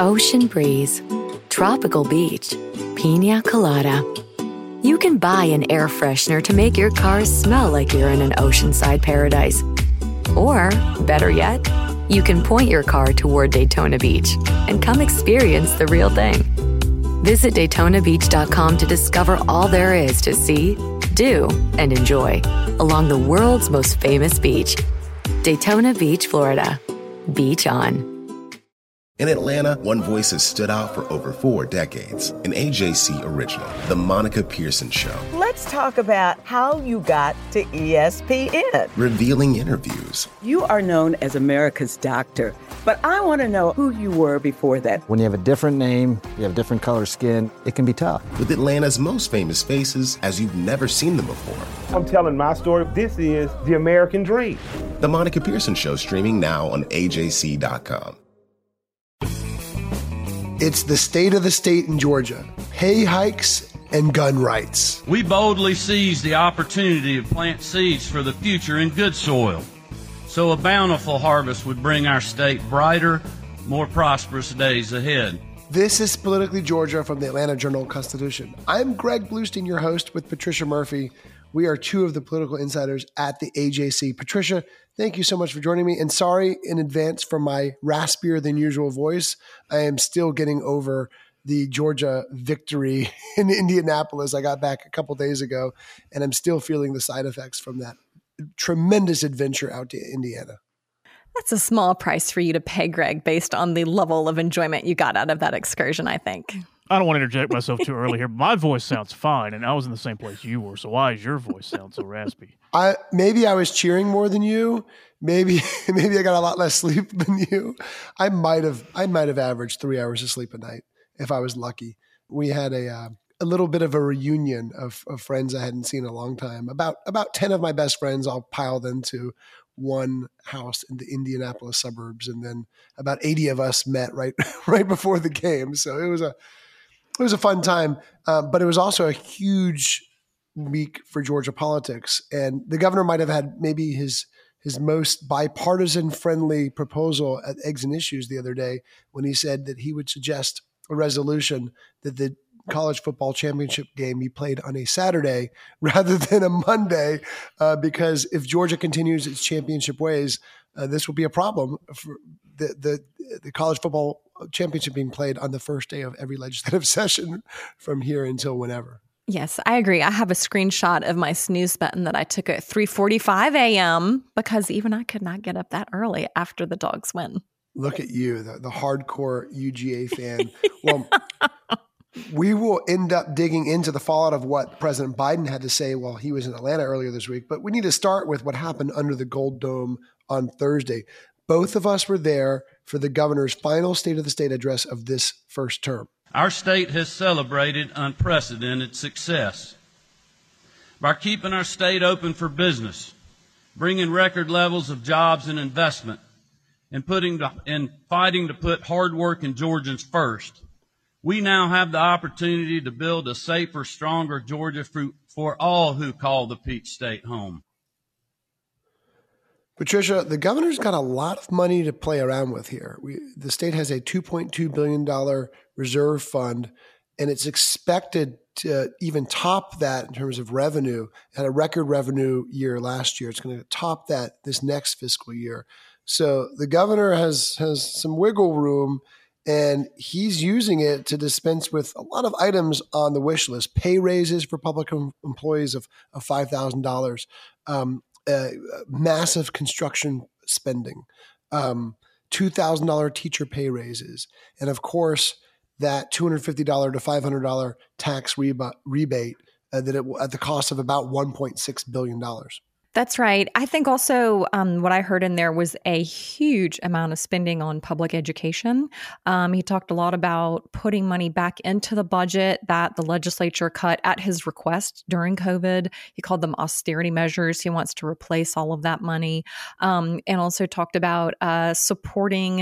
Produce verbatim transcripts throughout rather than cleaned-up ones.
Ocean breeze, tropical beach, pina colada. You can buy an air freshener to make your car smell like you're in an oceanside paradise. Or, better yet, you can point your car toward Daytona Beach and come experience the real thing. Visit Daytona Beach dot com to discover all there is to see, do, and enjoy along the world's most famous beach. Daytona Beach, Florida. Beach on. In Atlanta, one voice has stood out for over four decades. An A J C original, The Monica Pearson Show. Let's talk about how you got to E S P N. Revealing interviews. You are known as America's doctor, but I want to know who you were before that. When you have a different name, you have different color skin, it can be tough. With Atlanta's most famous faces as you've never seen them before. I'm telling my story. This is the American dream. The Monica Pearson Show, streaming now on A J C dot com. It's the state of the state in Georgia. Pay hikes and gun rights. We boldly seized the opportunity to plant seeds for the future in good soil, so a bountiful harvest would bring our state brighter, more prosperous days ahead. This is Politically Georgia from the Atlanta Journal-Constitution. I'm Greg Bluestein, your host, with Patricia Murphy. We are two of the political insiders at the A J C. Patricia, thank you so much for joining me. And sorry in advance for my raspier than usual voice. I am still getting over the Georgia victory in Indianapolis. I got back a couple days ago, and I'm still feeling the side effects from that tremendous adventure out to Indiana. That's a small price for you to pay, Greg, based on the level of enjoyment you got out of that excursion, I think. I don't want to interject myself too early here, but my voice sounds fine, and I was in the same place you were, so why is your voice sound so raspy? I maybe I was cheering more than you. Maybe maybe I got a lot less sleep than you. I might have I might have averaged three hours of sleep a night if I was lucky. We had a uh, a little bit of a reunion of, of friends I hadn't seen in a long time. About about ten of my best friends all piled into one house in the Indianapolis suburbs, and then about eighty of us met right right before the game. So it was a It was a fun time, uh, but it was also a huge week for Georgia politics. And the governor might have had maybe his his most bipartisan-friendly proposal at Eggs and Issues the other day when he said that he would suggest a resolution that the college football championship game be played on a Saturday rather than a Monday, uh, because if Georgia continues its championship ways, uh, this will be a problem for the, the the college football championship being played on the first day of every legislative session from here until whenever. Yes, I agree. I have a screenshot of my snooze button that I took at three forty-five a.m. because even I could not get up that early after the Dogs win. Look at you, the, the hardcore U G A fan. Well, we will end up digging into the fallout of what President Biden had to say while he was in Atlanta earlier this week. But we need to start with what happened under the Gold Dome on Thursday. Both of us were there for the governor's final State of the State address of this first term. Our state has celebrated unprecedented success by keeping our state open for business, bringing record levels of jobs and investment, and putting to, and fighting to put hard working Georgians first. We now have the opportunity to build a safer, stronger Georgia for, for all who call the Peach State home. Patricia, the governor's got a lot of money to play around with here. We, the state has a two point two billion dollars reserve fund, and it's expected to even top that in terms of revenue. Had a record revenue year last year. It's going to top that this next fiscal year. So the governor has has some wiggle room, and he's using it to dispense with a lot of items on the wish list. Pay raises for public em- employees of, of five thousand dollars. Um, Uh, massive construction spending, um, two thousand dollars teacher pay raises, and of course that two hundred fifty dollars to five hundred dollars tax reba- rebate uh, that it at the cost of about one point six billion dollars. That's right. I think also um, what I heard in there was a huge amount of spending on public education. Um, he talked a lot about putting money back into the budget that the legislature cut at his request during COVID. He called them austerity measures. He wants to replace all of that money, um, and also talked about uh, supporting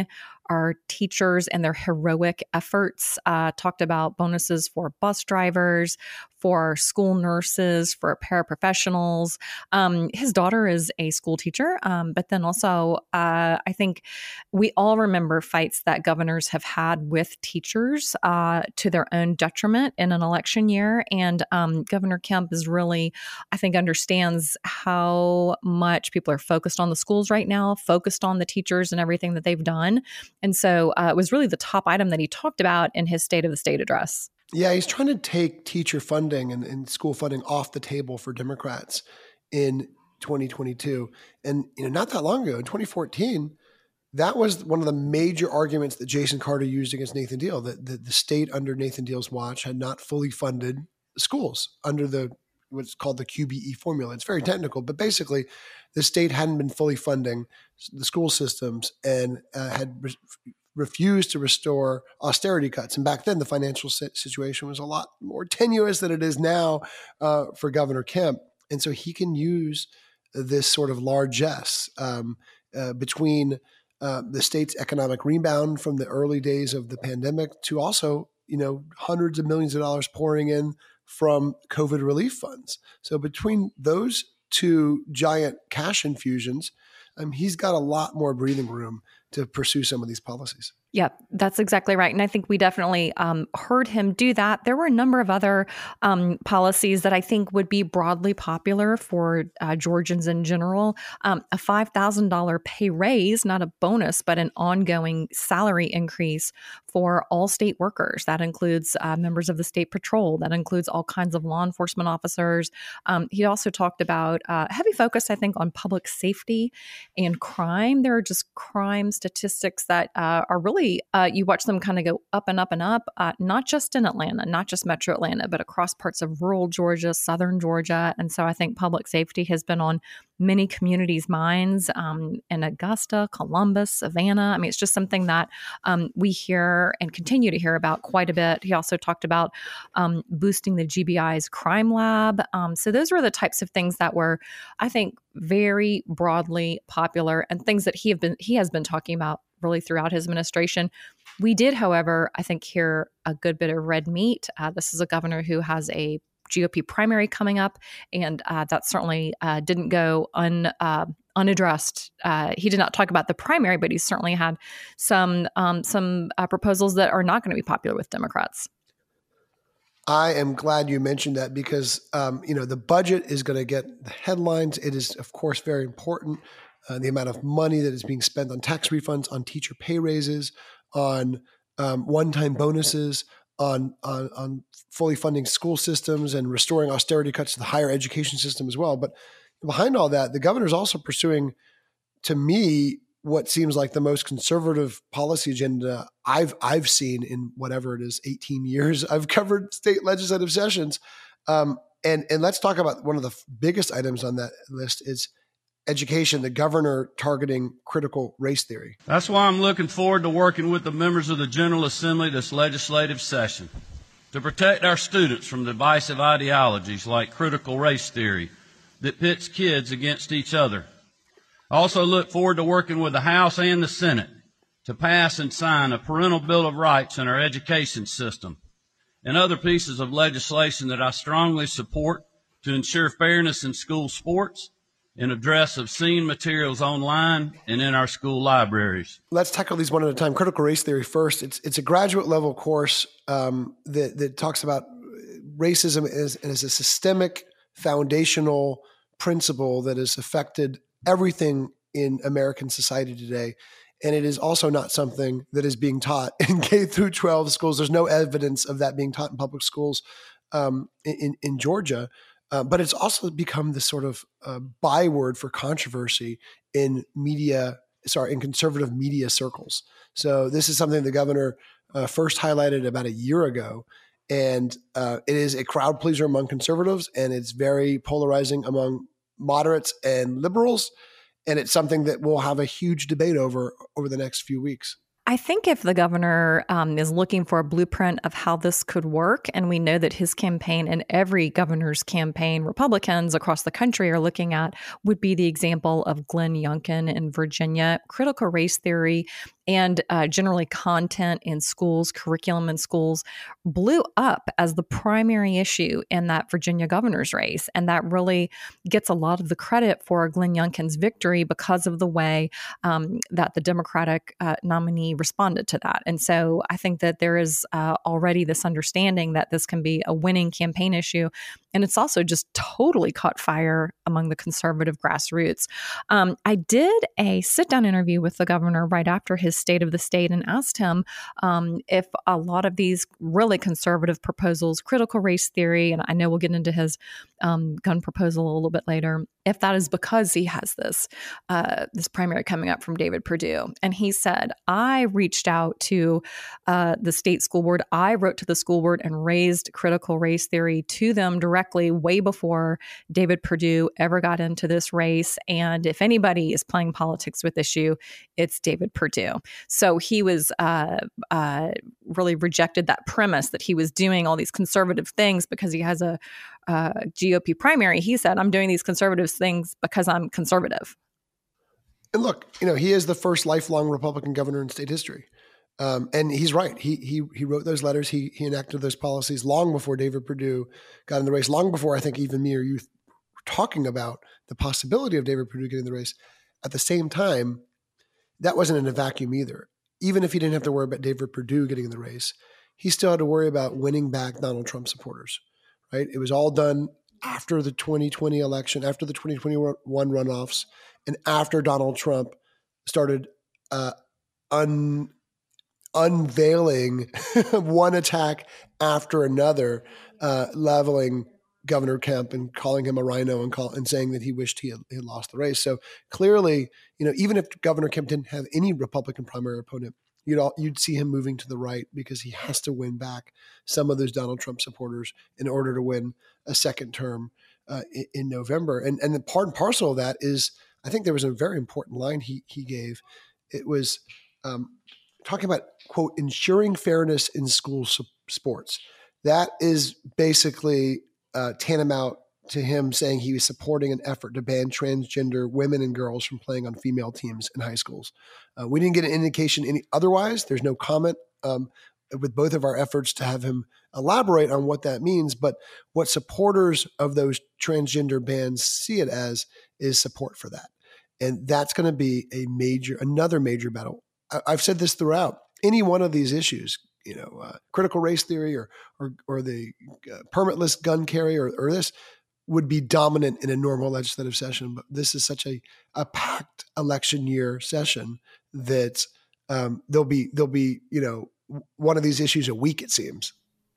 our teachers and their heroic efforts, uh, talked about bonuses for bus drivers, for school nurses, for paraprofessionals. Um, his daughter is a school teacher, um, but then also uh, I think we all remember fights that governors have had with teachers uh, to their own detriment in an election year. And um, Governor Kemp is really, I think, understands how much people are focused on the schools right now, focused on the teachers and everything that they've done. And so uh, it was really the top item that he talked about in his State of the State address. Yeah, he's trying to take teacher funding and, and school funding off the table for Democrats in twenty twenty-two. And you know, not that long ago, in twenty fourteen, that was one of the major arguments that Jason Carter used against Nathan Deal, that the, the state under Nathan Deal's watch had not fully funded schools under the what's called the Q B E formula. It's very technical, but basically the state hadn't been fully funding the school systems and uh, had re- refused to restore austerity cuts. And back then, the financial situation was a lot more tenuous than it is now uh, for Governor Kemp. And so he can use this sort of largesse um, uh, between uh, the state's economic rebound from the early days of the pandemic to also, you know, hundreds of millions of dollars pouring in from COVID relief funds. So between those two giant cash infusions, um, he's got a lot more breathing room to pursue some of these policies. Yeah, that's exactly right. And I think we definitely um, heard him do that. There were a number of other um, policies that I think would be broadly popular for uh, Georgians in general. Um, a five thousand dollars pay raise, not a bonus, but an ongoing salary increase for all state workers. That includes uh, members of the state patrol. That includes all kinds of law enforcement officers. Um, he also talked about uh, heavy focus, I think, on public safety and crime. There are just crime statistics that uh, are really Uh, you watch them kind of go up and up and up, uh, not just in Atlanta, not just Metro Atlanta, but across parts of rural Georgia, southern Georgia. And so I think public safety has been on many communities' minds um, in Augusta, Columbus, Savannah. I mean, it's just something that um, we hear and continue to hear about quite a bit. He also talked about um, boosting the G B I's crime lab. Um, so those were the types of things that were, I think, very broadly popular and things that he have been he has been talking about really throughout his administration. We did, however, I think, hear a good bit of red meat. Uh, this is a governor who has a G O P primary coming up, and uh, that certainly uh, didn't go un, uh, unaddressed. Uh, he did not talk about the primary, but he certainly had some um, some uh, proposals that are not going to be popular with Democrats. I am glad you mentioned that because, um, you know, the budget is going to get the headlines. It is, of course, very important. Uh, the amount of money that is being spent on tax refunds, on teacher pay raises, on um, one-time bonuses, on, on on fully funding school systems and restoring austerity cuts to the higher education system as well. But behind all that, the governor is also pursuing, to me, what seems like the most conservative policy agenda I've I've seen in whatever it is, eighteen years I've covered state legislative sessions. Um, and and let's talk about one of the biggest items on that list is education, the governor targeting critical race theory. That's why I'm looking forward to working with the members of the General Assembly this legislative session to protect our students from divisive ideologies like critical race theory that pits kids against each other. I also look forward to working with the House and the Senate to pass and sign a parental Bill of Rights in our education system and other pieces of legislation that I strongly support to ensure fairness in school sports and address obscene materials online and in our school libraries. Let's tackle these one at a time. Critical race theory first. It's it's a graduate level course um, that, that talks about racism as, as a systemic foundational principle that has affected everything in American society today. And it is also not something that is being taught in K through twelve schools. There's no evidence of that being taught in public schools um, in, in Georgia. Uh, but it's also become this sort of uh, byword for controversy in media, sorry, in conservative media circles. So this is something the governor uh, first highlighted about a year ago. And uh, it is a crowd pleaser among conservatives, and it's very polarizing among moderates and liberals. And it's something that we'll have a huge debate over over the next few weeks. I think if the governor um, is looking for a blueprint of how this could work, and we know that his campaign and every governor's campaign, Republicans across the country are looking at, would be the example of Glenn Youngkin in Virginia. Critical race theory and uh, generally content in schools, curriculum in schools, blew up as the primary issue in that Virginia governor's race. And that really gets a lot of the credit for Glenn Youngkin's victory because of the way um, that the Democratic uh, nominee responded to that. And so I think that there is uh, already this understanding that this can be a winning campaign issue. And it's also just totally caught fire among the conservative grassroots. Um, I did a sit-down interview with the governor right after his State of the State and asked him um, if a lot of these really conservative proposals, critical race theory, and I know we'll get into his um, gun proposal a little bit later, if that is because he has this uh, this primary coming up from David Perdue. And he said, I reached out to uh, the state school board. I wrote to the school board and raised critical race theory to them directly way before David Perdue ever got into this race. And if anybody is playing politics with issue, it's David Perdue. So he was uh, uh, really rejected that premise that he was doing all these conservative things because he has a uh, G O P primary. He said, I'm doing these conservative things because I'm conservative. And look, you know, he is the first lifelong Republican governor in state history. Um, and he's right. He he he wrote those letters. He he enacted those policies long before David Perdue got in the race, long before I think even me or you were talking about the possibility of David Perdue getting in the race. At the same time, that wasn't in a vacuum either. Even if he didn't have to worry about David Perdue getting in the race, he still had to worry about winning back Donald Trump supporters, right? It was all done after the twenty twenty election, after the twenty twenty-one runoffs, and after Donald Trump started uh, un, unveiling one attack after another, uh, leveling Governor Kemp and calling him a rhino and, call, and saying that he wished he had, he had lost the race. So clearly, you know, even if Governor Kemp didn't have any Republican primary opponent, you'd all, you'd see him moving to the right because he has to win back some of those Donald Trump supporters in order to win a second term uh, in, in November. And and the part and parcel of that is, I think there was a very important line he he gave. It was um, talking about, quote, ensuring fairness in school su- sports. That is basically uh, tantamount to him saying he was supporting an effort to ban transgender women and girls from playing on female teams in high schools. Uh, we didn't get an indication any otherwise. There's no comment um, with both of our efforts to have him elaborate on what that means. But what supporters of those transgender bans see it as is support for that. And that's going to be a major, another major battle. I, I've said this throughout. Any one of these issues, you know, uh, critical race theory or or, or the uh, permitless gun carry or, or this, would be dominant in a normal legislative session. But this is such a, a packed election year session that um, there'll be, there'll be, you know, one of these issues a week, it seems.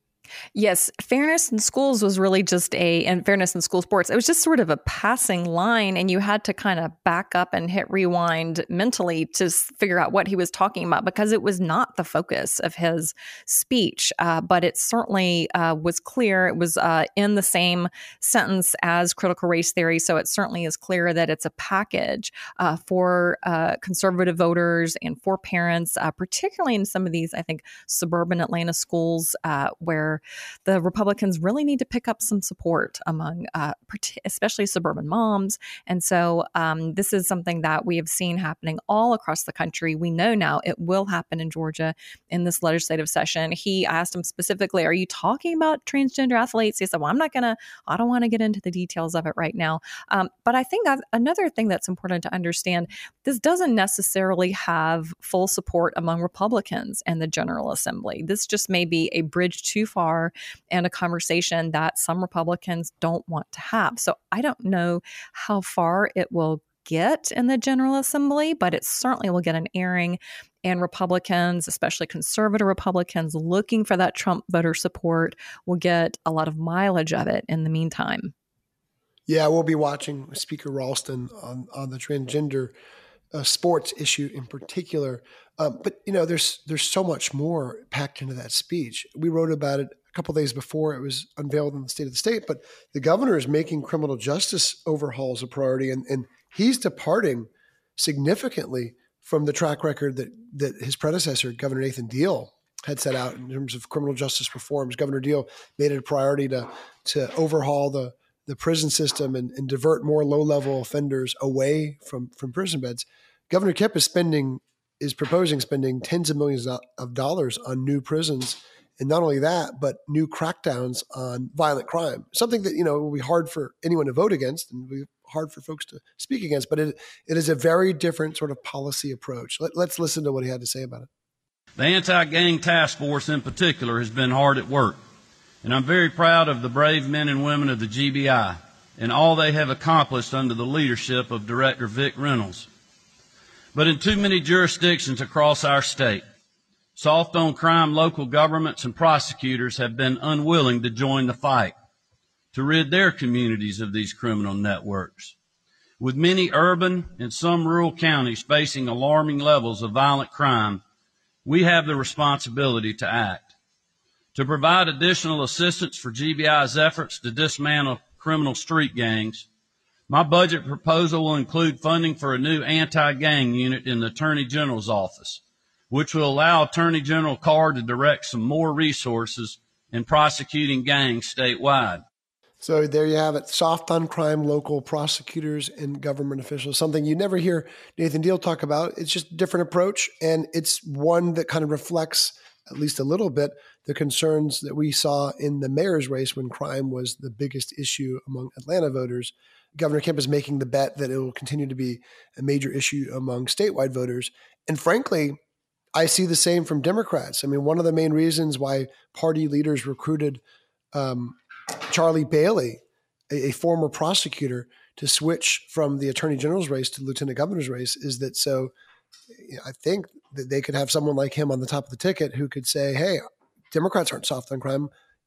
Yes, fairness in schools was really just a, and fairness in school sports, it was just sort of a passing line, and you had to kind of back up and hit rewind mentally to figure out what he was talking about because it was not the focus of his speech. Uh, but it certainly uh, was clear. It was uh, in the same sentence as critical race theory, so it certainly is clear that it's a package uh, for uh, conservative voters and for parents, uh, particularly in some of these, I think, suburban Atlanta schools uh, where the Republicans really need to pick up some support among uh, especially suburban moms. And so um, this is something that we have seen happening all across the country. We know now it will happen in Georgia in this legislative session. He asked him specifically, are you talking about transgender athletes? He said, well, I'm not going to, I don't want to get into the details of it right now. Um, but I think that another thing that's important to understand, this doesn't necessarily have full support among Republicans and the General Assembly. This just may be a bridge too far and a conversation that some Republicans don't want to have. So I don't know how far it will get in the General Assembly, but it certainly will get an airing. And Republicans, especially conservative Republicans looking for that Trump voter support, will get a lot of mileage of it in the meantime. Yeah, we'll be watching Speaker Ralston on, on the transgender uh, sports issue in particular. Um, but, you know, there's there's so much more packed into that speech. We wrote about it a couple of days before it was unveiled in the State of the State, but the governor is making criminal justice overhauls a priority, and, and he's departing significantly from the track record that that his predecessor, Governor Nathan Deal, had set out in terms of criminal justice reforms. Governor Deal made it a priority to to overhaul the the prison system and, and divert more low-level offenders away from, from prison beds. Governor Kemp is spending is proposing spending tens of millions of dollars on new prisons. And not only that, but new crackdowns on violent crime, something that, you know, will be hard for anyone to vote against and will be hard for folks to speak against. But it, it is a very different sort of policy approach. Let, let's listen to what he had to say about it. The Anti-Gang Task Force in particular has been hard at work, and I'm very proud of the brave men and women of the G B I and all they have accomplished under the leadership of Director Vic Reynolds. But in too many jurisdictions across our state, soft on crime local governments and prosecutors have been unwilling to join the fight to rid their communities of these criminal networks. With many urban and some rural counties facing alarming levels of violent crime, we have the responsibility to act. To provide additional assistance for G B I's efforts to dismantle criminal street gangs, my budget proposal will include funding for a new anti-gang unit in the Attorney General's office, which will allow Attorney General Carr to direct some more resources in prosecuting gangs statewide. So there you have it. Soft on crime, local prosecutors and government officials, something you never hear Nathan Deal talk about. It's just a different approach. And it's one that kind of reflects, at least a little bit, the concerns that we saw in the mayor's race when crime was the biggest issue among Atlanta voters. Governor Kemp is making the bet that it will continue to be a major issue among statewide voters. And frankly, I see the same from Democrats. I mean, one of the main reasons why party leaders recruited um, Charlie Bailey, a, a former prosecutor, to switch from the attorney general's race to lieutenant governor's race is that so you know, I think that they could have someone like him on the top of the ticket who could say, hey, Democrats aren't soft on crime.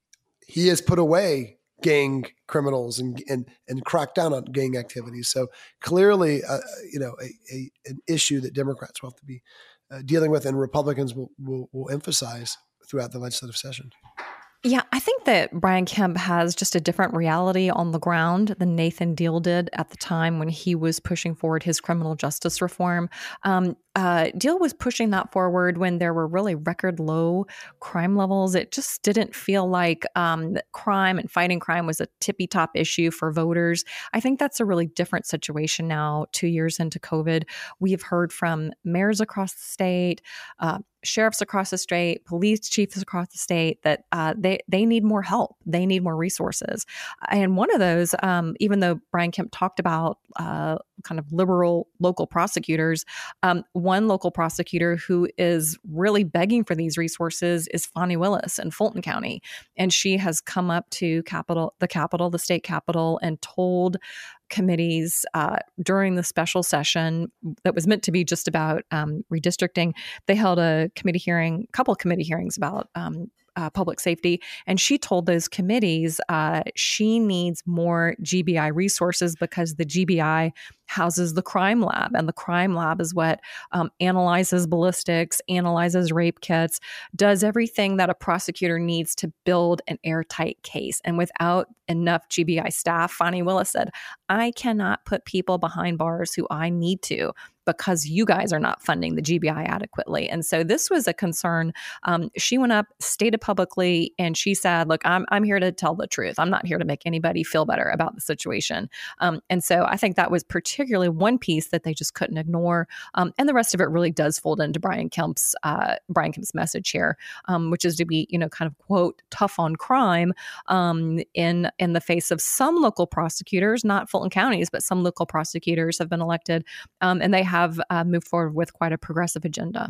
He has put away gang criminals and and, and cracked down on gang activities. So clearly, uh, you know, a, a, an issue that Democrats will have to be uh, dealing with and Republicans will, will, will emphasize throughout the legislative session. Yeah, I think that Brian Kemp has just a different reality on the ground than Nathan Deal did at the time when he was pushing forward his criminal justice reform. Um, uh, Deal was pushing that forward when there were really record low crime levels. It just didn't feel like um, crime and fighting crime was a tippy top issue for voters. I think that's a really different situation now, two years into COVID. We've heard from mayors across the state, uh, sheriffs across the state, police chiefs across the state that uh, they they need more help. They need more resources. And one of those, um, even though Brian Kemp talked about uh, kind of liberal local prosecutors, um, one local prosecutor who is really begging for these resources is Fani Willis in Fulton County. And she has come up to Capitol, the Capitol, the state Capitol, and told committees uh, during the special session that was meant to be just about um, redistricting. They held a committee hearing, a couple of committee hearings about um, uh, public safety. And she told those committees uh, she needs more G B I resources because the G B I houses the crime lab, and the crime lab is what um, analyzes ballistics, analyzes rape kits, does everything that a prosecutor needs to build an airtight case. And without enough G B I staff, Fani Willis said, I cannot put people behind bars who I need to because you guys are not funding the G B I adequately. And so this was a concern. Um, she went up, stated publicly, and she said, look, I'm, I'm here to tell the truth. I'm not here to make anybody feel better about the situation. Um, and so I think that was particularly one piece that they just couldn't ignore. Um, and the rest of it really does fold into Brian Kemp's, uh, Brian Kemp's message here, um, which is to be, you know, kind of, quote, tough on crime um, in, in the face of some local prosecutors, not Fulton counties, but some local prosecutors have been elected, um, and they have have uh, moved forward with quite a progressive agenda.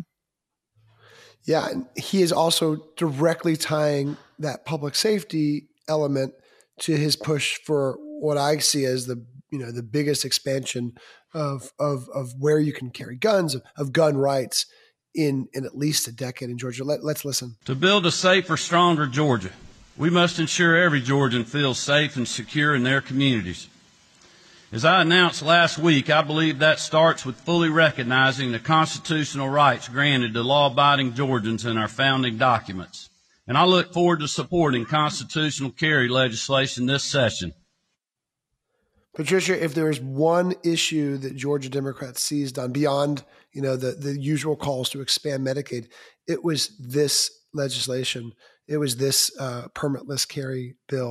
Yeah, and he is also directly tying that public safety element to his push for what I see as the you know the biggest expansion of of of where you can carry guns, of, of gun rights in in at least a decade in Georgia. Let, let's listen. To build a safer, stronger Georgia, we must ensure every Georgian feels safe and secure in their communities. As I announced last week, I believe that starts with fully recognizing the constitutional rights granted to law-abiding Georgians in our founding documents. And I look forward to supporting constitutional carry legislation this session. Patricia, if there is one issue that Georgia Democrats seized on beyond, you know, the, the usual calls to expand Medicaid, it was this legislation. It was this uh, permitless carry bill.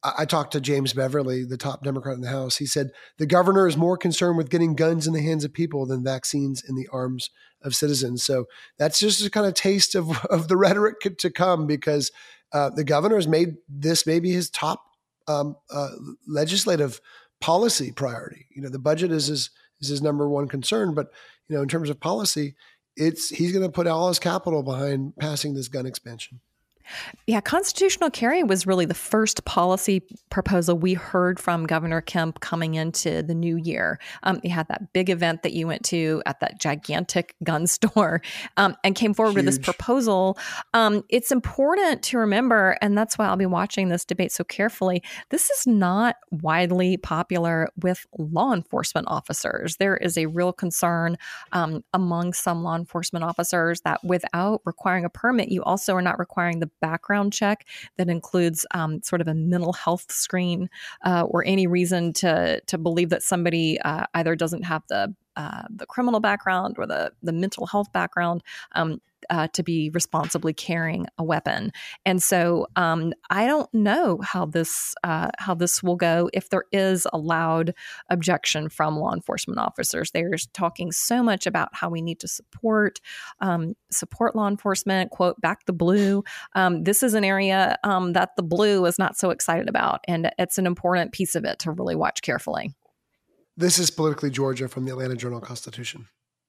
I, I talked to James Beverly, the top Democrat in the House. He said the governor is more concerned with getting guns in the hands of people than vaccines in the arms of citizens. So that's just a kind of taste of, of the rhetoric to come, because uh, the governor has made this maybe his top um, uh, legislative policy priority. You know, the budget is his, is his number one concern, but you know, in terms of policy, it's he's going to put all his capital behind passing this gun expansion. Yeah, constitutional carry was really the first policy proposal we heard from Governor Kemp coming into the new year. Um, he had that big event that you went to at that gigantic gun store um, and came forward Huge. with this proposal. Um, it's important to remember, and that's why I'll be watching this debate so carefully, this is not widely popular with law enforcement officers. There is a real concern um, among some law enforcement officers that without requiring a permit, you also are not requiring the background check that includes um, sort of a mental health screen uh, or any reason to to believe that somebody uh, either doesn't have the uh, the criminal background or the the mental health background um, uh, to be responsibly carrying a weapon. And so um, I don't know how this uh, how this will go if there is a loud objection from law enforcement officers. They're talking so much about how we need to support um, support law enforcement, quote, back the blue. Um, this is an area um, that the blue is not so excited about. And it's an important piece of it to really watch carefully. This is Politically Georgia from the Atlanta Journal-Constitution.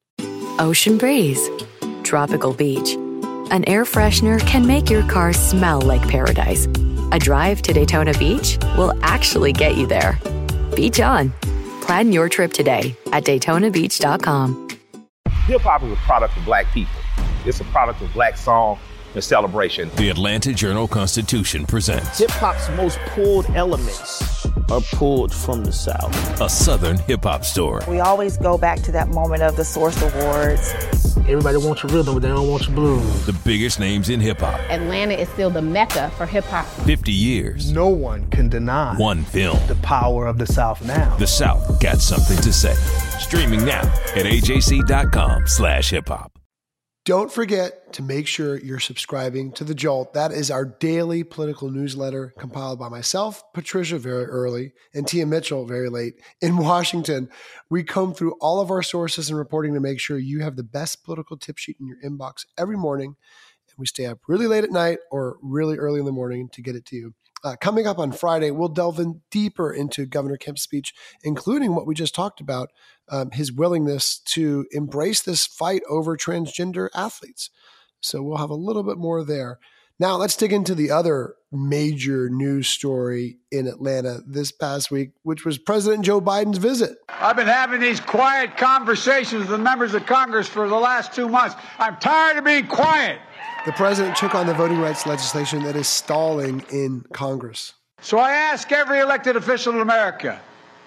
Ocean breeze, tropical beach. An air freshener can make your car smell like paradise. A drive to Daytona Beach will actually get you there. Beach on. Plan your trip today at Daytona Beach dot com. Hip-hop is a product of Black people. It's a product of Black song and celebration. The Atlanta Journal-Constitution presents hip-hop's most pulled elements are pulled from the South. A Southern hip-hop story. We always go back to that moment of the Source Awards. Everybody wants your rhythm, but they don't want your blues. The biggest names in hip-hop. Atlanta is still the mecca for hip-hop. fifty years. No one can deny one film. The power of the South now. The South got something to say. Streaming now at A J C dot com slash hip hop. Don't forget to make sure you're subscribing to The Jolt. That is our daily political newsletter compiled by myself, Patricia, very early, and Tia Mitchell, very late, in Washington. We comb through all of our sources and reporting to make sure you have the best political tip sheet in your inbox every morning. And we stay up really late at night or really early in the morning to get it to you. Uh, coming up on Friday, we'll delve in deeper into Governor Kemp's speech, including what we just talked about, um, his willingness to embrace this fight over transgender athletes. So we'll have a little bit more there. Now let's dig into the other major news story in Atlanta this past week, which was President Joe Biden's visit. I've been having these quiet conversations with the members of Congress for the last two months. I'm tired of being quiet. The president took on the voting rights legislation that is stalling in Congress. So I ask every elected official in America,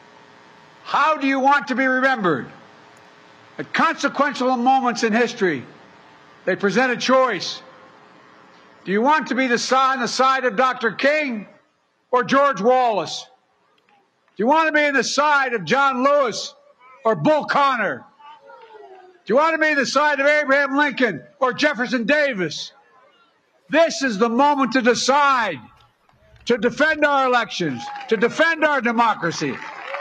how do you want to be remembered? At consequential moments in history, they present a choice. Do you want to be the side, on the side of Doctor King or George Wallace? Do you want to be on the side of John Lewis or Bull Connor? Do you want to be on the side of Abraham Lincoln or Jefferson Davis? This is the moment to decide, to defend our elections, to defend our democracy.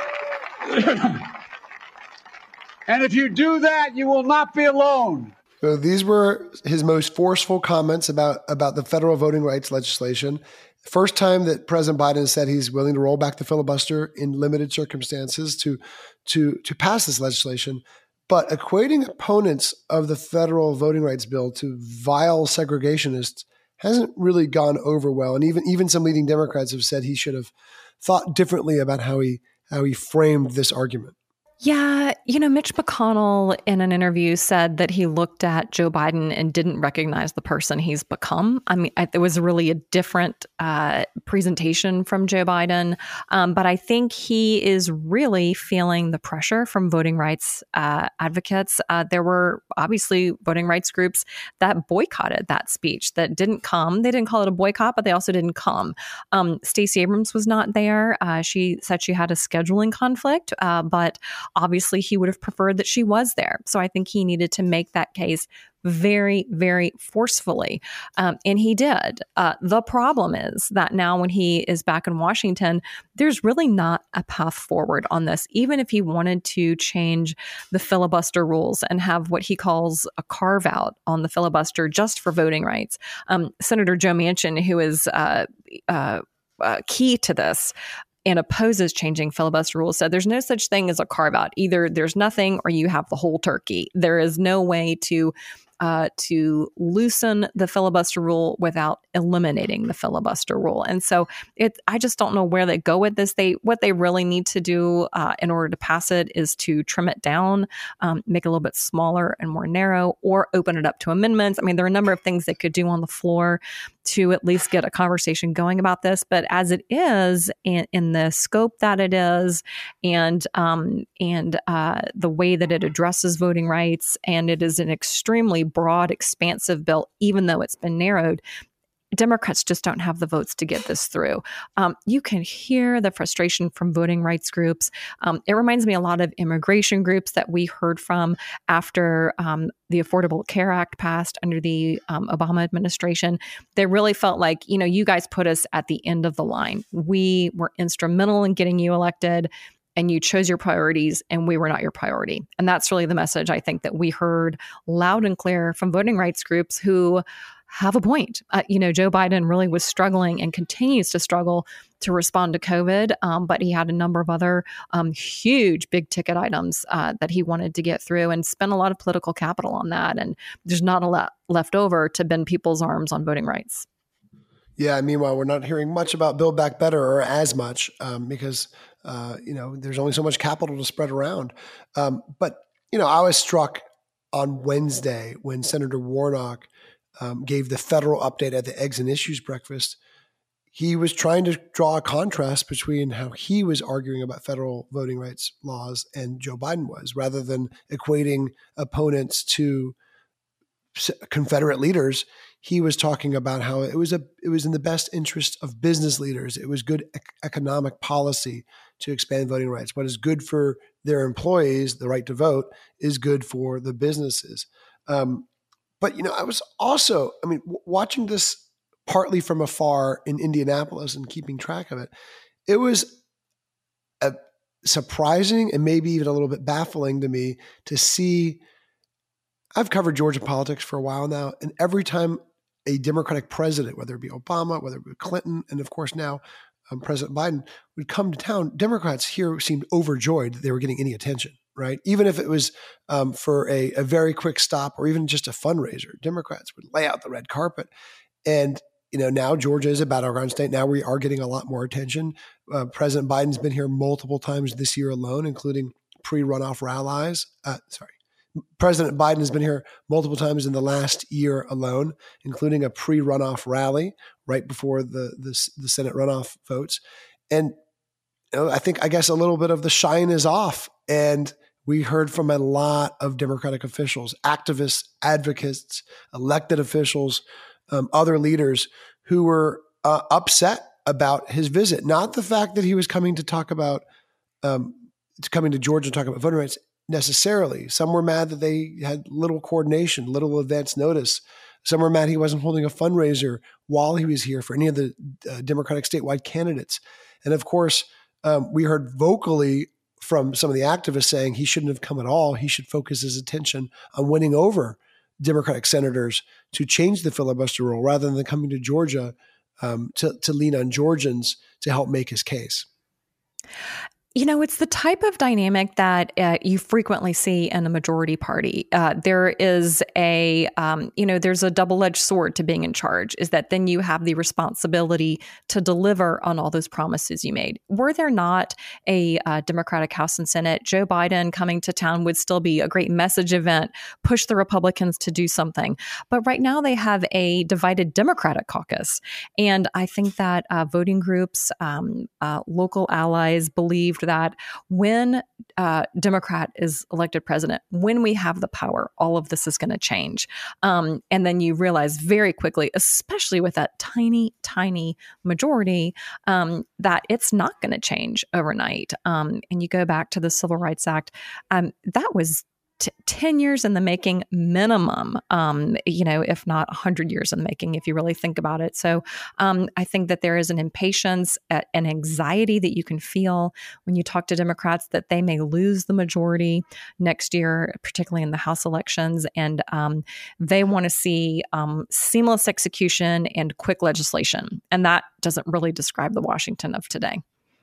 And if you do that, you will not be alone. So these were his most forceful comments about, about the federal voting rights legislation. First time that President Biden said he's willing to roll back the filibuster in limited circumstances to, to, to pass this legislation. But equating opponents of the federal voting rights bill to vile segregationists hasn't really gone over well. And even, even some leading Democrats have said he should have thought differently about how he, how he framed this argument. Yeah, you know, Mitch McConnell in an interview said that he looked at Joe Biden and didn't recognize the person he's become. I mean, I, there was really a different uh, presentation from Joe Biden, um, but I think he is really feeling the pressure from voting rights uh, advocates. Uh, there were obviously voting rights groups that boycotted that speech, that didn't come. They didn't call it a boycott, but they also didn't come. Um, Stacey Abrams was not there. Uh, she said she had a scheduling conflict, uh, but obviously, he would have preferred that she was there. So I think he needed to make that case very, very forcefully. Um, and he did. Uh, the problem is that now when he is back in Washington, there's really not a path forward on this, even if he wanted to change the filibuster rules and have what he calls a carve out on the filibuster just for voting rights. Um, Senator Joe Manchin, who is uh, uh, uh, key to this and opposes changing filibuster rules, said there's no such thing as a carve out. Either there's nothing or you have the whole turkey. There is no way to Uh, to loosen the filibuster rule without eliminating the filibuster rule. And so it, I just don't know where they go with this. They, what they really need to do uh, in order to pass it is to trim it down, um, make it a little bit smaller and more narrow, or open it up to amendments. I mean, there are a number of things they could do on the floor to at least get a conversation going about this. But as it is, in, in the scope that it is, and um, and uh, the way that it addresses voting rights, and it is an extremely broad, expansive bill, even though it's been narrowed, Democrats just don't have the votes to get this through. Um, you can hear the frustration from voting rights groups. Um, it reminds me a lot of immigration groups that we heard from after um, the Affordable Care Act passed under the um, Obama administration. They really felt like, you know, you guys put us at the end of the line. We were instrumental in getting you elected, and you chose your priorities, and we were not your priority. And that's really the message I think that we heard loud and clear from voting rights groups who have a point. Uh, you know, Joe Biden really was struggling and continues to struggle to respond to COVID, um, but he had a number of other um, huge big ticket items uh, that he wanted to get through and spent a lot of political capital on that. And there's not a lot left over to bend people's arms on voting rights. Yeah. Meanwhile, we're not hearing much about Build Back Better, or as much, um, because uh, you know there's only so much capital to spread around. Um, but you know, I was struck on Wednesday when Senator Warnock um, gave the federal update at the Eggs and Issues breakfast. He was trying to draw a contrast between how he was arguing about federal voting rights laws and Joe Biden was, rather than equating opponents to Confederate leaders. He was talking about how it was a it was in the best interest of business leaders. It was good ec- economic policy to expand voting rights. What is good for their employees, the right to vote, is good for the businesses. Um, but you know, I was also, I mean, w- watching this partly from afar in Indianapolis and keeping track of it, it was a surprising and maybe even a little bit baffling to me to see. I've covered Georgia politics for a while now, and every time a Democratic president, whether it be Obama, whether it be Clinton, and of course now um, President Biden, would come to town, Democrats here seemed overjoyed that they were getting any attention, right? Even if it was um, for a, a very quick stop or even just a fundraiser, Democrats would lay out the red carpet. And you know, now Georgia is a battleground state. Now we are getting a lot more attention. Uh, President Biden's been here multiple times this year alone, including pre-runoff rallies. Uh, sorry. President Biden has been here multiple times in the last year alone, including a pre-runoff rally right before the, the, the Senate runoff votes. And you know, I think, I guess a little bit of the shine is off. And we heard from a lot of Democratic officials, activists, advocates, elected officials, um, other leaders who were uh, upset about his visit. Not the fact that he was coming to talk about, um, coming to Georgia to talk about voting rights, necessarily. Some were mad that they had little coordination, little advance notice. Some were mad he wasn't holding a fundraiser while he was here for any of the uh, Democratic statewide candidates. And of course, um, we heard vocally from some of the activists saying he shouldn't have come at all. He should focus his attention on winning over Democratic senators to change the filibuster rule rather than coming to Georgia um, to, to lean on Georgians to help make his case. You know, it's the type of dynamic that uh, you frequently see in the majority party. Uh, there is a, um, you know, there's a double-edged sword to being in charge, is that then you have the responsibility to deliver on all those promises you made. Were there not a uh, Democratic House and Senate, Joe Biden coming to town would still be a great message event, push the Republicans to do something. But right now they have a divided Democratic caucus. And I think that uh, voting groups, um, uh, local allies believed that when uh, Democrat is elected president, when we have the power, all of this is going to change. Um, and then you realize very quickly, especially with that tiny, tiny majority, um, that it's not going to change overnight. Um, and you go back to the Civil Rights Act. Um, that was t- ten years in the making minimum, um, you know, if not one hundred years in the making, if you really think about it. So um, I think that there is an impatience, uh, an anxiety that you can feel when you talk to Democrats that they may lose the majority next year, particularly in the House elections. And um, they want to see um, seamless execution and quick legislation. And that doesn't really describe the Washington of today.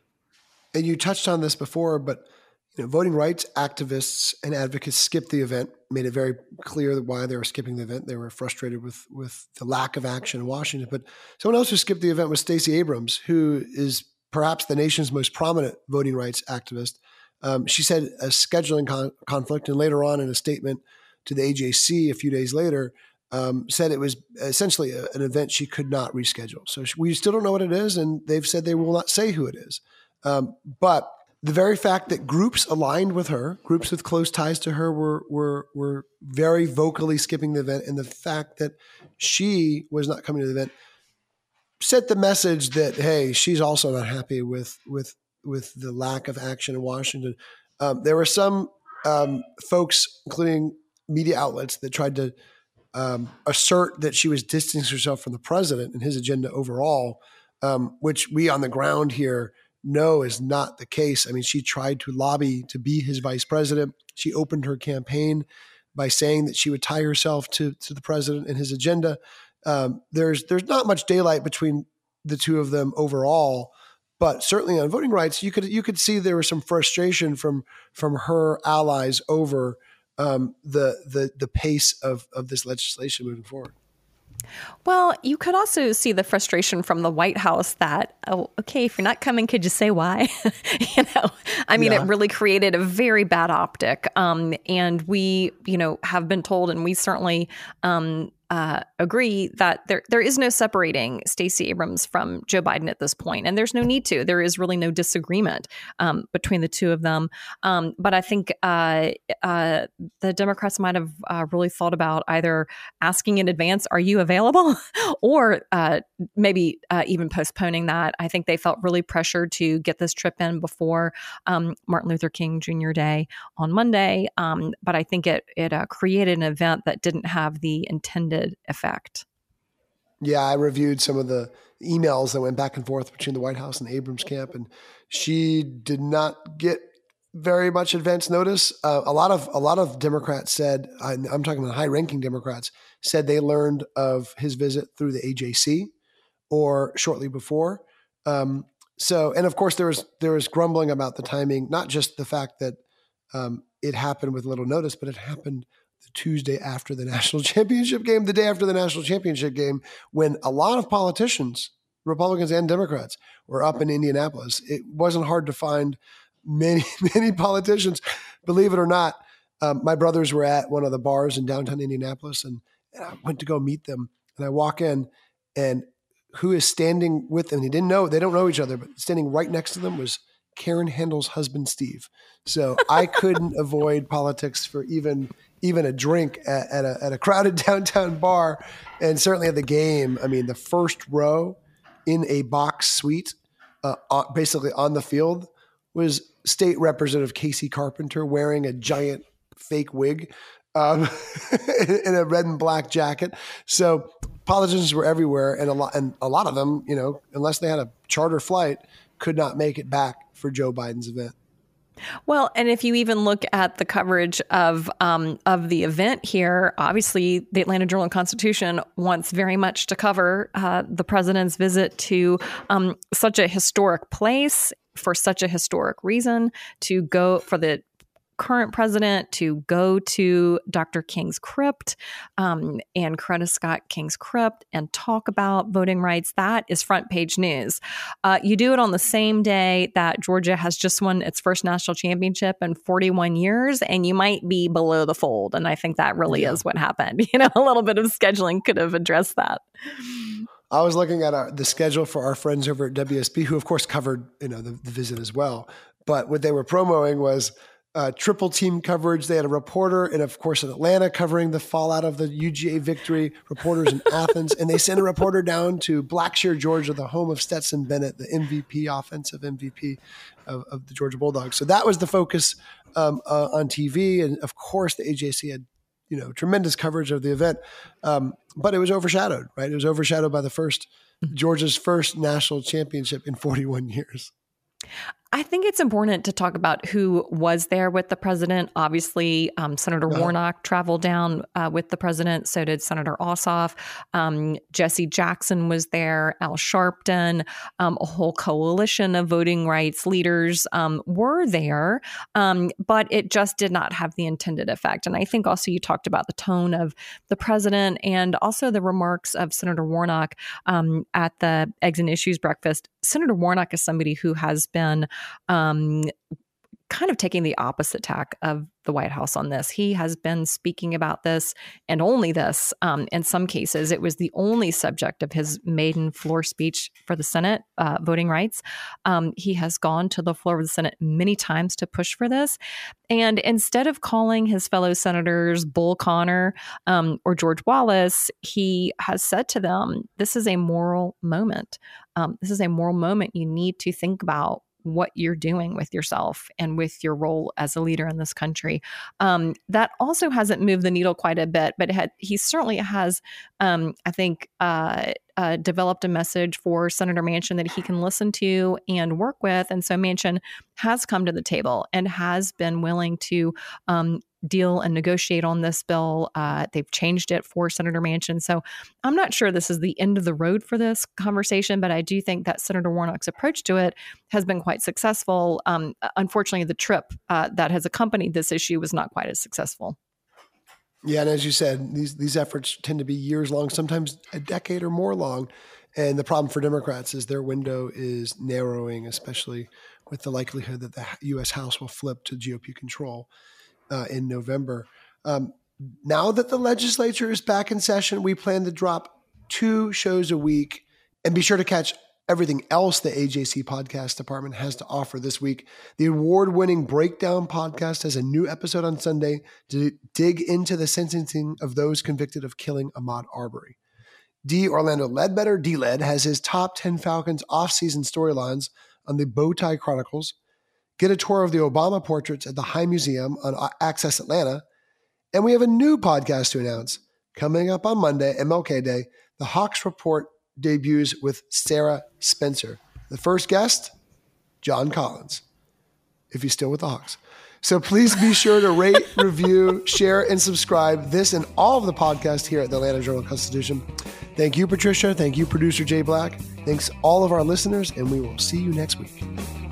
And you touched on this before, but you know, voting rights activists and advocates skipped the event, made it very clear why they were skipping the event. They were frustrated with with the lack of action in Washington. But someone else who skipped the event was Stacey Abrams, who is perhaps the nation's most prominent voting rights activist. Um, she said a scheduling con- conflict, and later on in a statement to the A J C a few days later, um, said it was essentially a, an event she could not reschedule. So she, we still don't know what it is, and they've said they will not say who it is. Um, but the very fact that groups aligned with her, groups with close ties to her, were were were very vocally skipping the event, and the fact that she was not coming to the event sent the message that, hey, she's also not happy with with with the lack of action in Washington. Um, there were some um, folks, including media outlets, that tried to um, assert that she was distancing herself from the president and his agenda overall, um, which we on the ground here know is not the case. I mean, she tried to lobby to be his vice president. She opened her campaign by saying that she would tie herself to, to the president and his agenda. Um, there's there's not much daylight between the two of them overall, but certainly on voting rights, you could you could see there was some frustration from from her allies over um, the the the pace of of this legislation moving forward. Well, you could also see the frustration from the White House that, oh, okay, if you're not coming, could you say why? you know, I mean, yeah. It really created a very bad optic. Um, and we, you know, have been told, and we certainly um, uh, agree that there there is no separating Stacey Abrams from Joe Biden at this point, and there's no need to. There is really no disagreement um, between the two of them. Um, but I think uh, uh, the Democrats might have uh, really thought about either asking in advance, "Are you available?" or uh, maybe uh, even postponing that. I think they felt really pressured to get this trip in before um, Martin Luther King Junior Day on Monday. Um, but I think it it uh, created an event that didn't have the intended effect. Yeah, I reviewed some of the emails that went back and forth between the White House and the Abrams camp, and she did not get very much advance notice. Uh, a lot of a lot of Democrats said, I'm talking about high-ranking Democrats, said they learned of his visit through the A J C or shortly before. Um, so, and of course, there was there was grumbling about the timing, not just the fact that um, it happened with little notice, but it happened the Tuesday after the national championship game, the day after the national championship game, when a lot of politicians, Republicans and Democrats, were up in Indianapolis. It wasn't hard to find many, many politicians. Believe it or not, um, my brothers were at one of the bars in downtown Indianapolis, and, and I went to go meet them. And I walk in, and who is standing with them? He didn't know, they don't know each other, but standing right next to them was Karen Handel's husband, Steve. So I couldn't avoid politics for even even a drink at, at, a, at a crowded downtown bar, and certainly at the game. I mean, the first row in a box suite, uh, basically on the field, was State Representative Casey Carpenter wearing a giant fake wig um, in a red and black jacket. So politicians were everywhere, and a lot, and a lot of them, you know, unless they had a charter flight, could not make it back for Joe Biden's event. Well, and if you even look at the coverage of um, of the event here, obviously the Atlanta Journal-Constitution wants very much to cover uh, the president's visit to um, such a historic place for such a historic reason, to go for the current president to go to Doctor King's crypt um, and Coretta Scott King's crypt and talk about voting rights. That is front page news. Uh, you do it on the same day that Georgia has just won its first national championship in forty-one years, and you might be below the fold. And I think that really yeah. is what happened. You know, a little bit of scheduling could have addressed that. I was looking at our, the schedule for our friends over at W S B, who of course covered, you know, the, the visit as well. But what they were promoting was uh, triple team coverage. They had a reporter, and of course in Atlanta, covering the fallout of the U G A victory, reporters in Athens, and they sent a reporter down to Blackshear, Georgia, the home of Stetson Bennett, the M V P, offensive M V P of, of the Georgia Bulldogs. So that was the focus um, uh, on T V. And of course the A J C had, you know, tremendous coverage of the event. Um, but it was overshadowed, right? It was overshadowed by the first, Georgia's first national championship in forty-one years. I think it's important to talk about who was there with the president. Obviously, um, Senator uh-huh. Warnock traveled down uh, with the president. So did Senator Ossoff. Um, Jesse Jackson was there. Al Sharpton. Um, a whole coalition of voting rights leaders um, were there. Um, but it just did not have the intended effect. And I think also you talked about the tone of the president and also the remarks of Senator Warnock um, at the Eggs and Issues breakfast. Senator Warnock is somebody who has been um, kind of taking the opposite tack of the White House on this. He has been speaking about this and only this. Um, in some cases, it was the only subject of his maiden floor speech for the Senate, uh, voting rights. Um, he has gone to the floor of the Senate many times to push for this. And instead of calling his fellow senators Bull Connor um, or George Wallace, he has said to them, this is a moral moment. Um, this is a moral moment. You need to think about what you're doing with yourself and with your role as a leader in this country. Um, that also hasn't moved the needle quite a bit, but it had, he certainly has, um, I think, uh, uh, developed a message for Senator Manchin that he can listen to and work with. And so Manchin has come to the table and has been willing to um, deal and negotiate on this bill. Uh, they've changed it for Senator Manchin. So I'm not sure this is the end of the road for this conversation, but I do think that Senator Warnock's approach to it has been quite successful. Um, unfortunately, the trip uh, that has accompanied this issue was not quite as successful. Yeah, and as you said, these these efforts tend to be years long, sometimes a decade or more long. And the problem for Democrats is their window is narrowing, especially with the likelihood that the U S House will flip to G O P control uh, in November. Um, now that the legislature is back in session, we plan to drop two shows a week, and be sure to catch everything else the A J C podcast department has to offer this week. The award-winning Breakdown podcast has a new episode on Sunday to dig into the sentencing of those convicted of killing Ahmaud Arbery. D. Orlando Ledbetter, D-Led, has his top ten Falcons off-season storylines on the Bowtie Chronicles. Get a tour of the Obama portraits at the High Museum on Access Atlanta. And we have a new podcast to announce. Coming up on Monday, M L K Day, the Hawks Report debuts with Sarah Spencer. The first guest, John Collins, if he's still with the Hawks. So please be sure to rate, review, share, and subscribe this and all of the podcasts here at the Atlanta Journal-Constitution. Thank you, Patricia. Thank you, producer Jay Black. Thanks all of our listeners, and we will see you next week.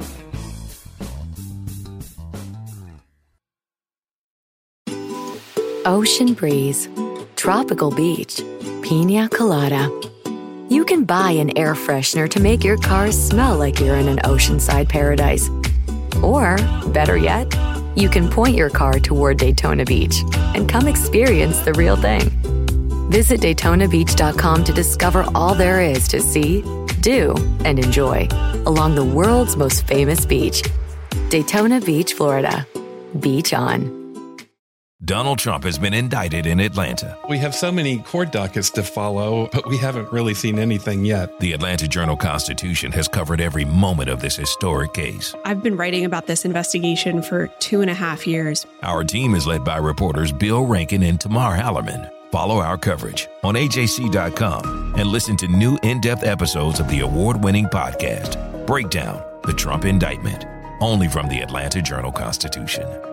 Ocean breeze, tropical beach, pina colada. You can buy an air freshener to make your car smell like you're in an oceanside paradise. Or, better yet, you can point your car toward Daytona Beach and come experience the real thing. Visit Daytona Beach dot com to discover all there is to see, do, and enjoy along the world's most famous beach. Daytona Beach, Florida. Beach on. Donald Trump has been indicted in Atlanta. We have so many court dockets to follow, but we haven't really seen anything yet. The Atlanta Journal-Constitution has covered every moment of this historic case. I've been writing about this investigation for two and a half years. Our team is led by reporters Bill Rankin and Tamar Hallerman. Follow our coverage on A J C dot com and listen to new in-depth episodes of the award-winning podcast, Breakdown, the Trump Indictment, only from the Atlanta Journal-Constitution.